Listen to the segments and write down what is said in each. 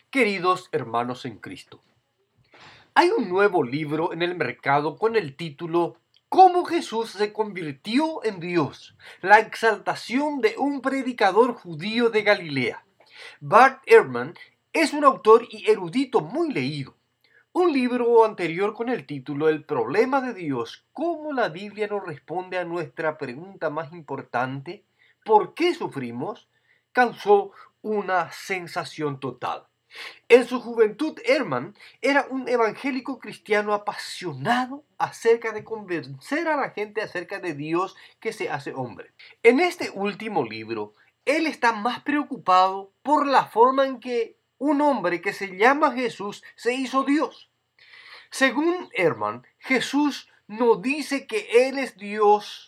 Queridos hermanos en Cristo, hay un nuevo libro en el mercado con el título ¿Cómo Jesús se convirtió en Dios? La exaltación de un predicador judío de Galilea. Bart Ehrman es un autor y erudito muy leído. Un libro anterior con el título El problema de Dios, ¿cómo la Biblia nos responde a nuestra pregunta más importante? ¿Por qué sufrimos? Causó una sensación total. En su juventud, Ehrman era un evangélico cristiano apasionado acerca de convencer a la gente acerca de Dios que se hace hombre. En este último libro, él está más preocupado por la forma en que un hombre que se llama Jesús se hizo Dios. Según Ehrman, Jesús no dice que Él es Dios.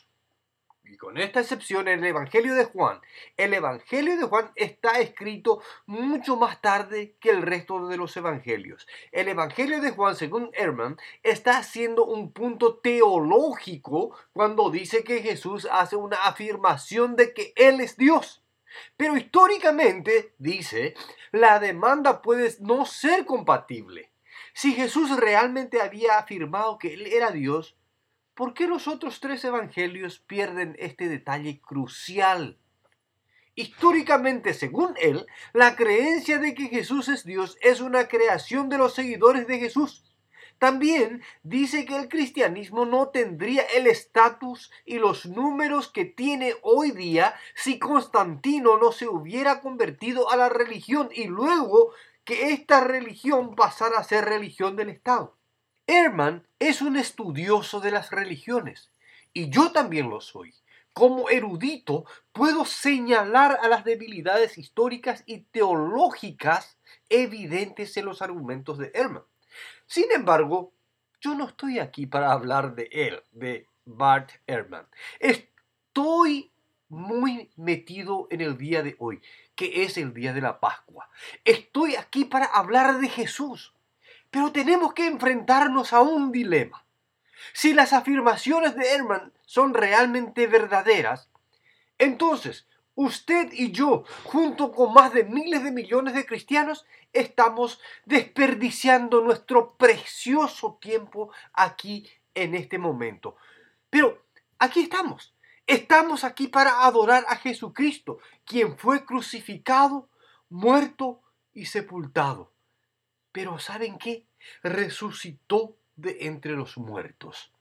Y con esta excepción, el Evangelio de Juan. El Evangelio de Juan está escrito mucho más tarde que el resto de los evangelios. El Evangelio de Juan, según Ehrman, está haciendo un punto teológico cuando dice que Jesús hace una afirmación de que Él es Dios. Pero históricamente, dice, la demanda puede no ser compatible. Si Jesús realmente había afirmado que Él era Dios, ¿por qué los otros tres evangelios pierden este detalle crucial? Históricamente, según él, la creencia de que Jesús es Dios es una creación de los seguidores de Jesús. También dice que el cristianismo no tendría el estatus y los números que tiene hoy día si Constantino no se hubiera convertido a la religión y luego que esta religión pasara a ser religión del Estado. Ehrman es un estudioso de las religiones y yo también lo soy. Como erudito puedo señalar a las debilidades históricas y teológicas evidentes en los argumentos de Ehrman. Sin embargo, yo no estoy aquí para hablar de él, de Bart Ehrman. Estoy muy metido en el día de hoy, que es el día de la Pascua. Estoy aquí para hablar de Jesús. Pero tenemos que enfrentarnos a un dilema. Si las afirmaciones de Ehrman son realmente verdaderas, entonces usted y yo, junto con más de miles de millones de cristianos, estamos desperdiciando nuestro precioso tiempo aquí en este momento. Pero aquí estamos. Estamos aquí para adorar a Jesucristo, quien fue crucificado, muerto y sepultado. Pero ¿saben qué? Resucitó de entre los muertos.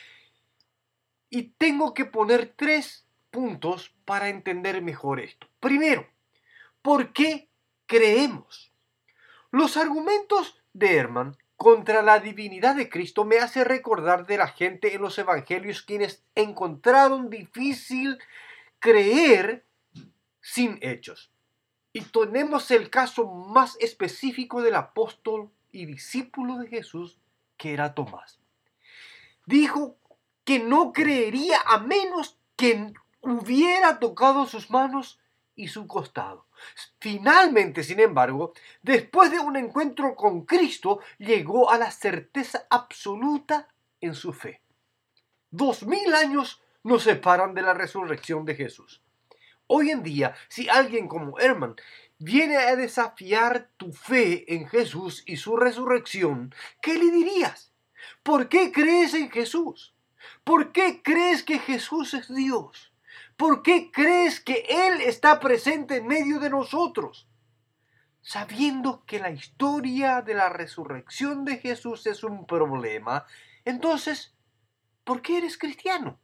Y tengo que poner 3 puntos para entender mejor esto. Primero, ¿por qué creemos? Los argumentos de Ehrman contra la divinidad de Cristo me hace recordar de la gente en los evangelios quienes encontraron difícil creer sin hechos. Y tenemos el caso más específico del apóstol y discípulo de Jesús, que era Tomás. Dijo que no creería a menos que hubiera tocado sus manos y su costado. Finalmente, sin embargo, después de un encuentro con Cristo, llegó a la certeza absoluta en su fe. 2000 años nos separan de la resurrección de Jesús. Hoy en día, si alguien como Ehrman viene a desafiar tu fe en Jesús y su resurrección, ¿qué le dirías? ¿Por qué crees en Jesús? ¿Por qué crees que Jesús es Dios? ¿Por qué crees que Él está presente en medio de nosotros? Sabiendo que la historia de la resurrección de Jesús es un problema, entonces, ¿por qué eres cristiano?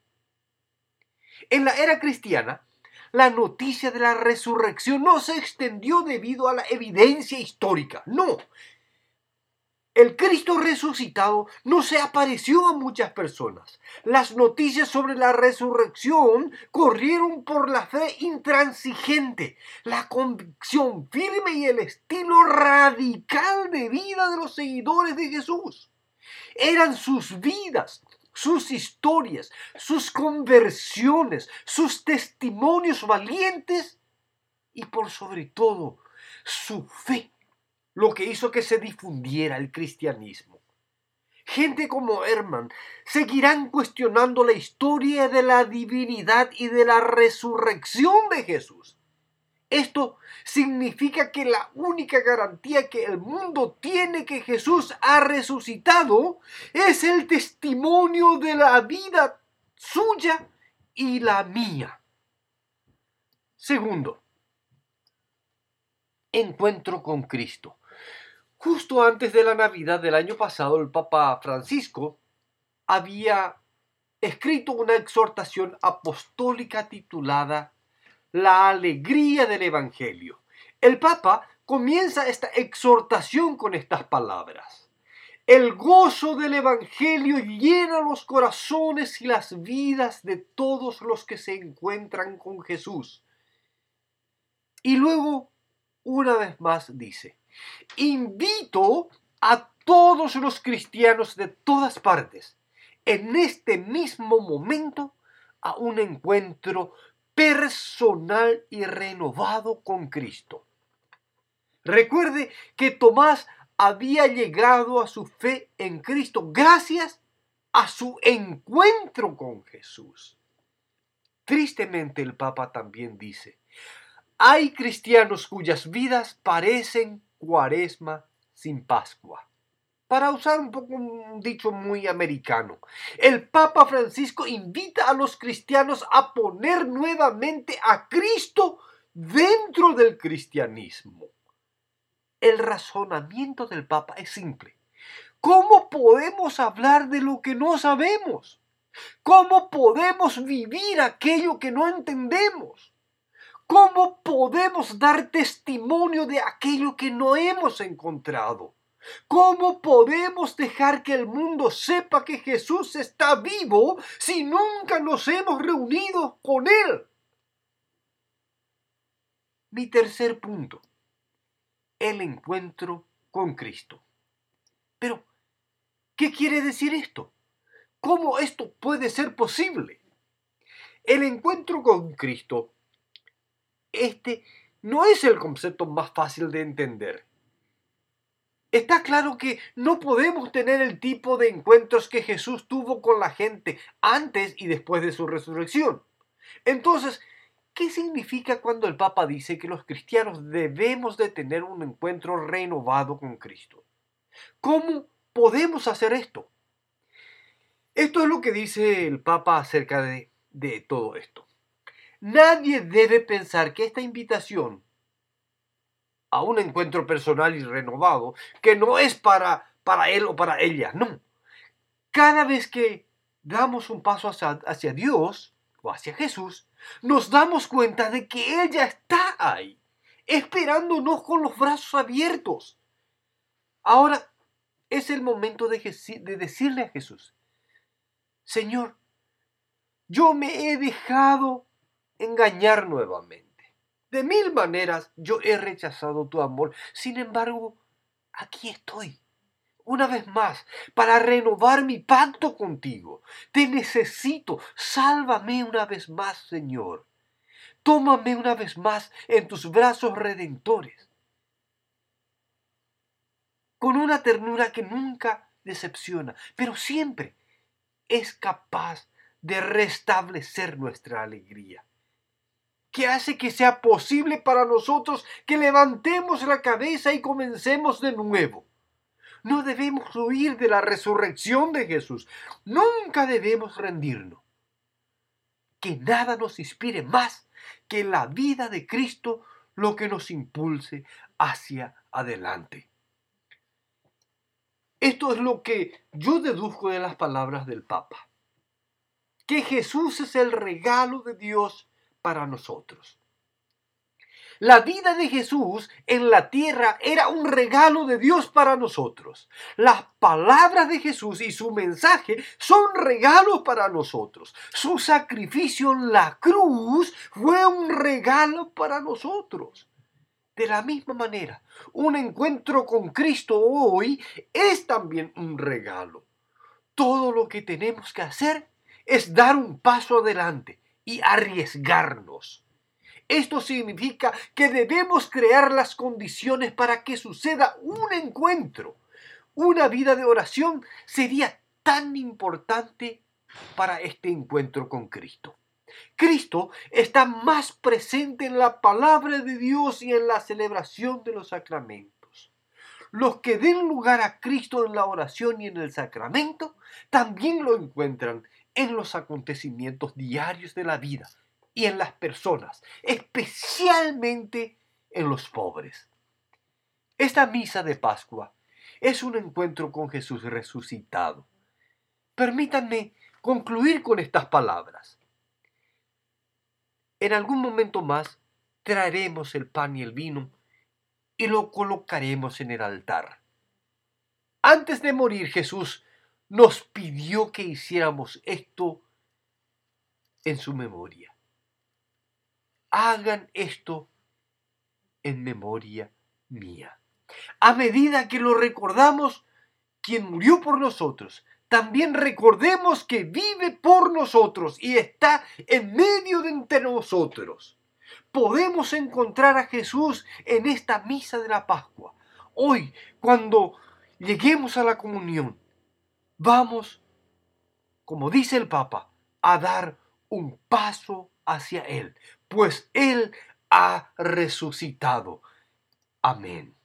En la era cristiana, la noticia de la resurrección no se extendió debido a la evidencia histórica. No. El Cristo resucitado no se apareció a muchas personas. Las noticias sobre la resurrección corrieron por la fe intransigente, la convicción firme y el estilo radical de vida de los seguidores de Jesús. Eran sus vidas, sus historias, sus conversiones, sus testimonios valientes y por sobre todo su fe, lo que hizo que se difundiera el cristianismo. Gente como Ehrman seguirán cuestionando la historia de la divinidad y de la resurrección de Jesús. Esto significa que la única garantía que el mundo tiene que Jesús ha resucitado es el testimonio de la vida suya y la mía. Segundo, encuentro con Cristo. Justo antes de la Navidad del año pasado, el Papa Francisco había escrito una exhortación apostólica titulada La alegría del Evangelio. El Papa comienza esta exhortación con estas palabras: el gozo del Evangelio llena los corazones y las vidas de todos los que se encuentran con Jesús. Y luego, una vez más, dice: invito a todos los cristianos de todas partes, en este mismo momento, a un encuentro personal y renovado con Cristo. Recuerde que Tomás había llegado a su fe en Cristo gracias a su encuentro con Jesús. Tristemente, el Papa también dice: hay cristianos cuyas vidas parecen Cuaresma sin Pascua. Para usar un dicho muy americano, el Papa Francisco invita a los cristianos a poner nuevamente a Cristo dentro del cristianismo. El razonamiento del Papa es simple. ¿Cómo podemos hablar de lo que no sabemos? ¿Cómo podemos vivir aquello que no entendemos? ¿Cómo podemos dar testimonio de aquello que no hemos encontrado? ¿Cómo podemos dejar que el mundo sepa que Jesús está vivo si nunca nos hemos reunido con Él? Mi tercer punto: el encuentro con Cristo. Pero, ¿qué quiere decir esto? ¿Cómo esto puede ser posible? El encuentro con Cristo, no es el concepto más fácil de entender. Está claro que no podemos tener el tipo de encuentros que Jesús tuvo con la gente antes y después de su resurrección. Entonces, ¿qué significa cuando el Papa dice que los cristianos debemos de tener un encuentro renovado con Cristo? ¿Cómo podemos hacer esto? Esto es lo que dice el Papa acerca de todo esto. Nadie debe pensar que esta invitación a un encuentro personal y renovado, que no es para él o para ella, no. Cada vez que damos un paso hacia Dios o hacia Jesús, nos damos cuenta de que Él ya está ahí, esperándonos con los brazos abiertos. Ahora es el momento de decirle a Jesús: Señor, yo me he dejado engañar nuevamente. De mil maneras yo he rechazado tu amor. Sin embargo, aquí estoy, una vez más, para renovar mi pacto contigo. Te necesito. Sálvame una vez más, Señor. Tómame una vez más en tus brazos redentores. Con una ternura que nunca decepciona, pero siempre es capaz de restablecer nuestra alegría, que hace que sea posible para nosotros que levantemos la cabeza y comencemos de nuevo. No debemos huir de la resurrección de Jesús. Nunca debemos rendirnos. Que nada nos inspire más que la vida de Cristo, lo que nos impulse hacia adelante. Esto es lo que yo deduzco de las palabras del Papa. Que Jesús es el regalo de Dios para nosotros. La vida de Jesús en la tierra era un regalo de Dios para nosotros. Las palabras de Jesús y su mensaje son regalos para nosotros. Su sacrificio en la cruz fue un regalo para nosotros. De la misma manera, un encuentro con Cristo hoy es también un regalo. Todo lo que tenemos que hacer es dar un paso adelante y arriesgarnos. Esto significa que debemos crear las condiciones para que suceda un encuentro. Una vida de oración sería tan importante para este encuentro con Cristo. Cristo está más presente en la palabra de Dios y en la celebración de los sacramentos. Los que den lugar a Cristo en la oración y en el sacramento también lo encuentran en los acontecimientos diarios de la vida y en las personas, especialmente en los pobres. Esta misa de Pascua es un encuentro con Jesús resucitado. Permítanme concluir con estas palabras. En algún momento más traeremos el pan y el vino y lo colocaremos en el altar. Antes de morir, Jesús nos pidió que hiciéramos esto en su memoria. Hagan esto en memoria mía. A medida que lo recordamos, quien murió por nosotros, también recordemos que vive por nosotros y está en medio de entre nosotros. Podemos encontrar a Jesús en esta misa de la Pascua. Hoy, cuando lleguemos a la comunión, vamos, como dice el Papa, a dar un paso hacia Él, pues Él ha resucitado. Amén.